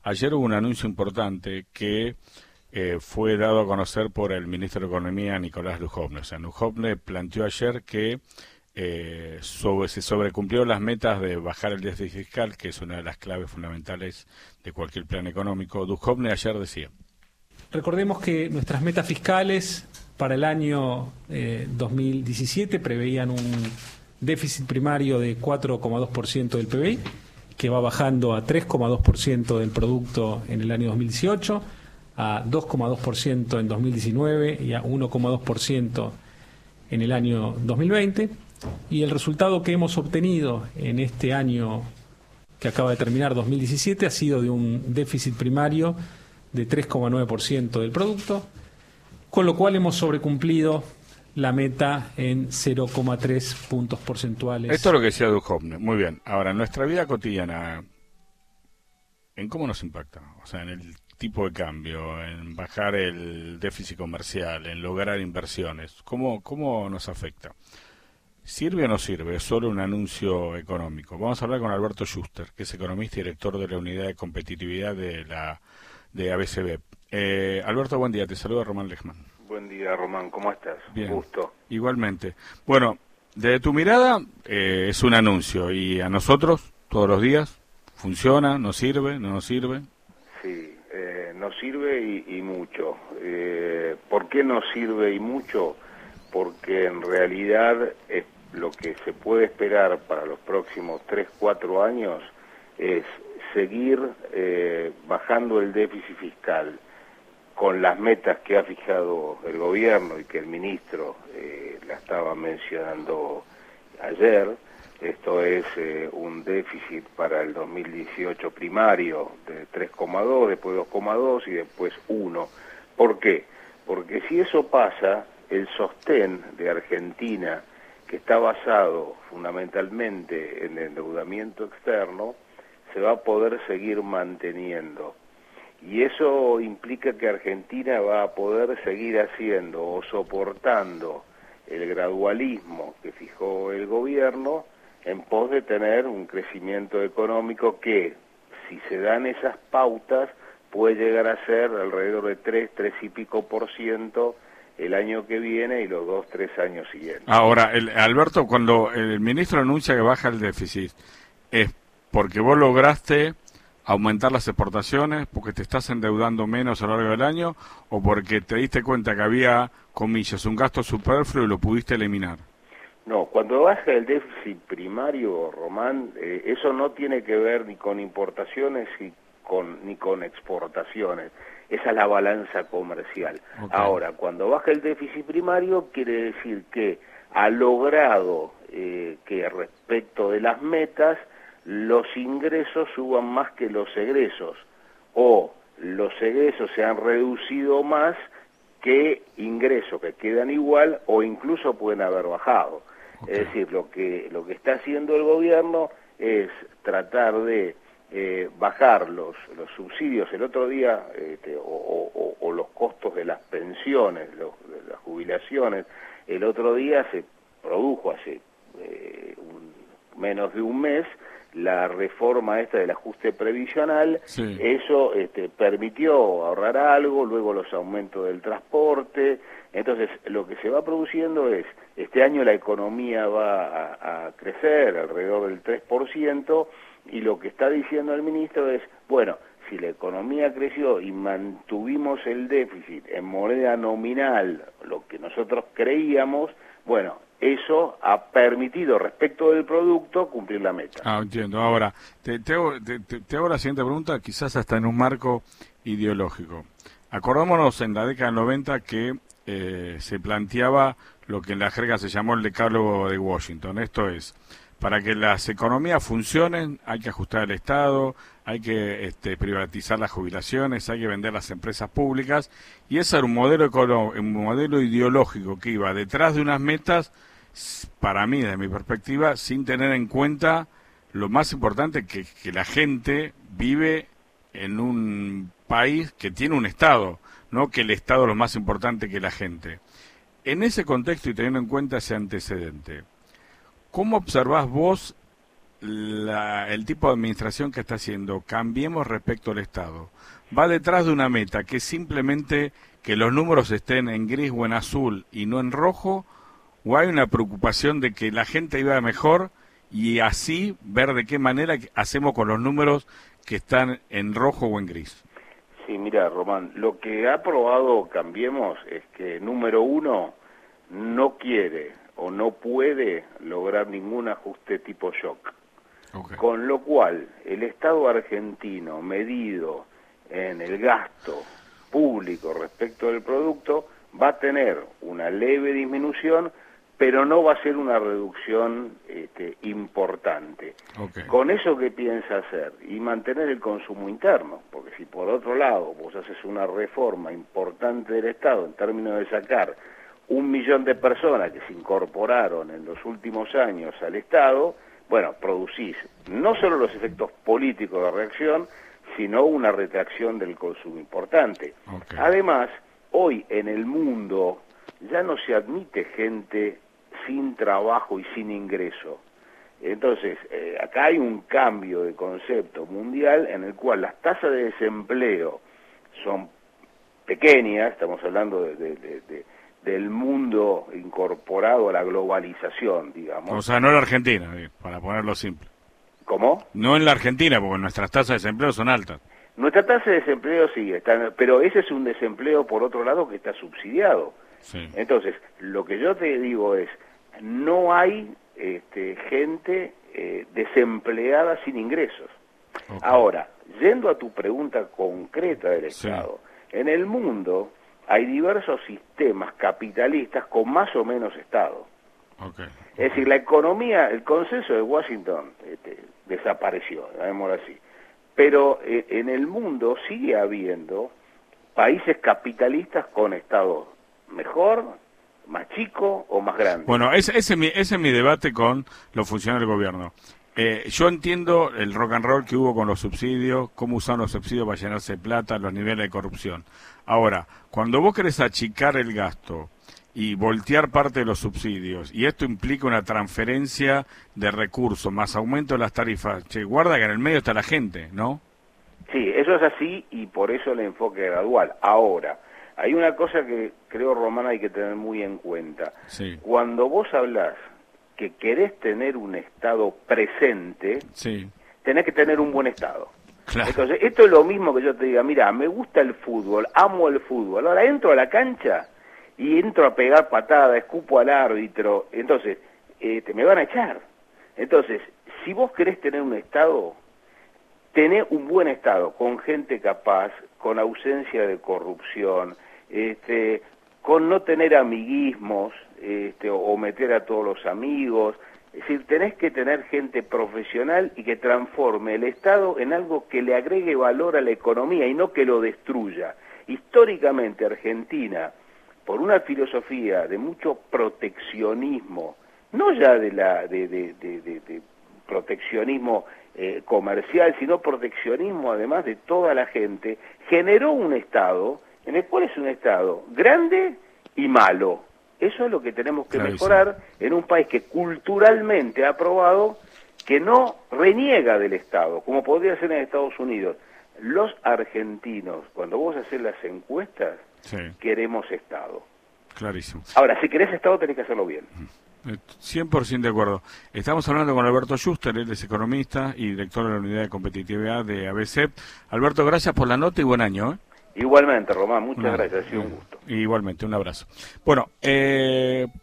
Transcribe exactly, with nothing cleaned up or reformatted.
ayer hubo un anuncio importante que eh, fue dado a conocer por el ministro de Economía, Nicolás Lujovne. O sea, Lujovne planteó ayer que eh, sobre, se sobrecumplieron las metas de bajar el déficit fiscal, que es una de las claves fundamentales de cualquier plan económico. Lujovne ayer decía: recordemos que nuestras metas fiscales para el año eh, dos mil diecisiete preveían un déficit primario de cuatro coma dos por ciento del P B I, que va bajando a tres coma dos por ciento del producto en el año dos mil dieciocho, a dos coma dos por ciento en dos mil diecinueve y a uno coma dos por ciento en el año dos mil veinte. Y el resultado que hemos obtenido en este año que acaba de terminar, dos mil diecisiete, ha sido de un déficit primario de tres coma nueve por ciento del producto, con lo cual hemos sobrecumplido la meta en cero coma tres puntos porcentuales. Esto es lo que decía Duhovne. Muy bien. Ahora, en nuestra vida cotidiana, ¿en cómo nos impacta? O sea, en el tipo de cambio, en bajar el déficit comercial, en lograr inversiones. ¿Cómo, cómo nos afecta? ¿Sirve o no sirve? Es solo un anuncio económico. Vamos a hablar con Alberto Schuster, que es economista y director de la unidad de competitividad de la de A B C B. Eh, Alberto, buen día. Te saluda Román Lejman. Buen día, Román. ¿Cómo estás? Bien. Gusto. Igualmente. Bueno, desde tu mirada eh, es un anuncio y a nosotros, todos los días, ¿funciona? ¿Nos sirve? ¿No nos sirve? Sí, eh, nos sirve y, y mucho. Eh, ¿Por qué nos sirve y mucho? Porque en realidad es lo que se puede esperar para los próximos tres, cuatro años es seguir eh, bajando el déficit fiscal con las metas que ha fijado el gobierno y que el ministro eh, la estaba mencionando ayer. Esto es eh, un déficit para el dos mil dieciocho primario de tres coma dos, después dos coma dos y después uno. ¿Por qué? Porque si eso pasa, el sostén de Argentina, que está basado fundamentalmente en el endeudamiento externo, se va a poder seguir manteniendo. Y eso implica que Argentina va a poder seguir haciendo o soportando el gradualismo que fijó el gobierno en pos de tener un crecimiento económico que, si se dan esas pautas, puede llegar a ser alrededor de tres, tres y pico por ciento el año que viene y los dos, tres años siguientes. Ahora, el, Alberto, cuando el ministro anuncia que baja el déficit, ¿es porque vos lograste aumentar las exportaciones, porque te estás endeudando menos a lo largo del año, o porque te diste cuenta que había, comillas, un gasto superfluo y lo pudiste eliminar? No, cuando baja el déficit primario, Román, eh, eso no tiene que ver ni con importaciones y con, ni con exportaciones. Esa es la balanza comercial. Okay. Ahora, cuando baja el déficit primario, quiere decir que ha logrado eh, que respecto de las metas, los ingresos suban más que los egresos, o los egresos se han reducido más que ingresos, que quedan igual o incluso pueden haber bajado. Okay. Es decir, lo que lo que está haciendo el gobierno es tratar de eh, bajar los los subsidios el otro día, este, o, o, o los costos de las pensiones, los, de las jubilaciones. El otro día se produjo hace eh, un, menos de un mes la reforma esta del ajuste previsional. Sí. Eso este, permitió ahorrar algo, luego los aumentos del transporte. Entonces, lo que se va produciendo es, este año la economía va a, a crecer alrededor del tres por ciento, y lo que está diciendo el ministro es, bueno, si la economía creció y mantuvimos el déficit en moneda nominal, lo que nosotros creíamos, bueno, eso ha permitido respecto del producto cumplir la meta. Ah, entiendo. Ahora, te, te, hago, te, te hago la siguiente pregunta, quizás hasta en un marco ideológico. Acordémonos en la década del noventa que eh, se planteaba lo que en la jerga se llamó el decálogo de Washington. Esto es, para que las economías funcionen hay que ajustar el Estado, hay que este, privatizar las jubilaciones, hay que vender las empresas públicas, y ese era un modelo, un modelo ideológico que iba detrás de unas metas, para mí, desde mi perspectiva, sin tener en cuenta lo más importante, que, que la gente vive en un país que tiene un Estado, no que el Estado es lo más importante que la gente. En ese contexto y teniendo en cuenta ese antecedente, ¿cómo observás vos la, el tipo de administración que está haciendo Cambiemos respecto al Estado va detrás de una meta que es simplemente que los números estén en gris o en azul y no en rojo, o hay una preocupación de que la gente iba mejor y así ver de qué manera hacemos con los números que están en rojo o en gris? Sí, mira, Román, lo que ha aprobado Cambiemos es que, número uno, no quiere o no puede lograr ningún ajuste tipo shock. Okay. Con lo cual, el Estado argentino, medido en el gasto público respecto del producto, va a tener una leve disminución, pero no va a ser una reducción este, importante. Okay. Con eso, ¿qué piensa hacer? Y mantener el consumo interno, porque si por otro lado vos haces una reforma importante del Estado en términos de sacar un millón de personas que se incorporaron en los últimos años al Estado, bueno, producís no solo los efectos políticos de reacción, sino una retracción del consumo importante. Okay. Además, hoy en el mundo ya no se admite gente sin trabajo y sin ingreso. Entonces, eh, acá hay un cambio de concepto mundial en el cual las tasas de desempleo son pequeñas, estamos hablando de, de, de, de, del mundo incorporado a la globalización, digamos. O sea, no en la Argentina, para ponerlo simple. ¿Cómo? No en la Argentina, porque nuestras tasas de desempleo son altas. Nuestra tasa de desempleo sí, está, pero ese es un desempleo, por otro lado, que está subsidiado. Sí. Entonces, lo que yo te digo es, no hay este, gente eh, desempleada sin ingresos. Okay. Ahora, yendo a tu pregunta concreta del Estado, sí. En el mundo hay diversos sistemas capitalistas con más o menos Estado. Okay. Es decir, la economía, el consenso de Washington este, desapareció, llamémoslo así. Pero eh, en el mundo sigue habiendo países capitalistas con Estado mejor, más chico o más grande. Bueno, ese, ese, es, mi, ese es mi debate con los funcionarios del gobierno. Eh, yo entiendo el rock and roll que hubo con los subsidios, cómo usaron los subsidios para llenarse de plata, los niveles de corrupción. Ahora, cuando vos querés achicar el gasto y voltear parte de los subsidios, y esto implica una transferencia de recursos, más aumento de las tarifas, che, guarda que en el medio está la gente, ¿no? Sí, eso es así y por eso el enfoque gradual. Ahora, hay una cosa que creo, Román, hay que tener muy en cuenta. Sí. Cuando vos hablás que querés tener un Estado presente, sí. tenés que tener un buen Estado. Claro. Entonces, esto es lo mismo que yo te diga, mira, me gusta el fútbol, amo el fútbol, ahora entro a la cancha y entro a pegar patada, escupo al árbitro, entonces, eh, te me van a echar. Entonces, si vos querés tener un Estado, tenés un buen Estado, con gente capaz, con ausencia de corrupción, este, con no tener amiguismos, este, o, o meter a todos los amigos. Es decir, tenés que tener gente profesional y que transforme el Estado en algo que le agregue valor a la economía y no que lo destruya. Históricamente, Argentina, por una filosofía de mucho proteccionismo, no ya de la de, de, de, de, de proteccionismo eh, comercial, sino proteccionismo además de toda la gente, generó un Estado en el cual es un Estado grande y malo. Eso es lo que tenemos que claro, mejorar sí. en un país que culturalmente ha aprobado que no reniega del Estado, como podría ser en Estados Unidos. Los argentinos, cuando vos haces las encuestas, sí. queremos Estado. Clarísimo. Ahora, si querés Estado, tenés que hacerlo bien. cien por ciento de acuerdo. Estamos hablando con Alberto Schuster, él es economista y director de la Unidad de Competitividad de A B C E P. Alberto, gracias por la nota y buen año, ¿eh? Igualmente, Román, muchas no, gracias, ha sido un gusto. Igualmente, un abrazo. Bueno, eh...